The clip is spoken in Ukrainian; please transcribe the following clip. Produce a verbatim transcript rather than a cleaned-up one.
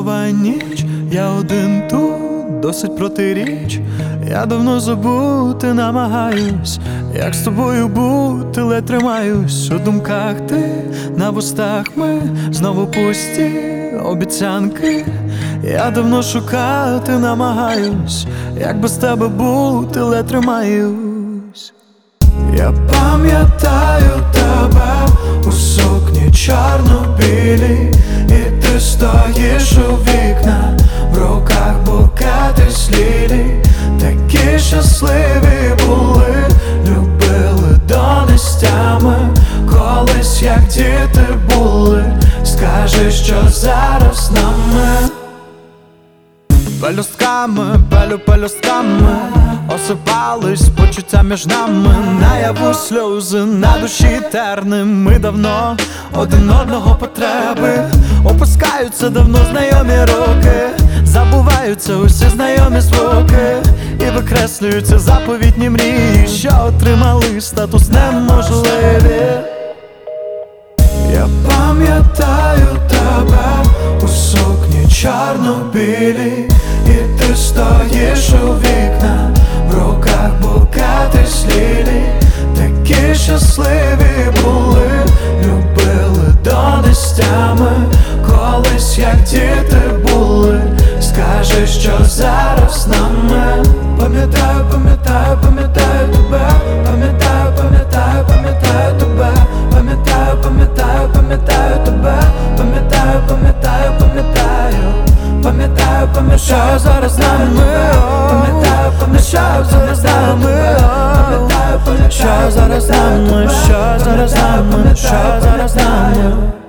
буває ніч, я один тут, досить протиріч. Я давно забути намагаюсь, як з тобою бути, ледь тримаюсь. У думках ти, на вустах ми, знову пусті обіцянки. Я давно шукати намагаюсь, як без тебе бути, ледь тримаюсь. Я пам'ятаю тебе у сукні чорно-білій, і ти стоїш у вікна, в руках букети з лілій. Такі щасливі були, любили до нестями, колись як діти були. Скажи, що зараз нами. Пелюстками, пелю пелюстками осипались почуття між нами. Наяву сльози, на душі терним. Ми давно один одного потреби. Опускаються давно знайомі роки, забуваються усі знайомі звуки, і викреслюються заповітні мрії, що отримали статус неможливі. Я пам'ятаю тебе у сукні чорно-білій, і ти стоїш у вікна, в руках букети з лілій. Такі щасливі були, любили до нестями, колись як діти були. Скажи, що зараз нами. Пам'ятаю, пам'ятаю, пам'ятаю тебе, пам'ятаю, пам'ятаю, пам'ятаю тебе, пам'ятаю, пам'ятаю, пам'ятаю тебе, пам'ятаю, пам'ятаю, пам'ятаю, пам'ятаю, пам'ятаю зараз нами. Пам'ятаю, пам'ятаю зараз нами. Пам'ятаю, пам'ятаю зараз нами. Що зараз нами, що зараз нами.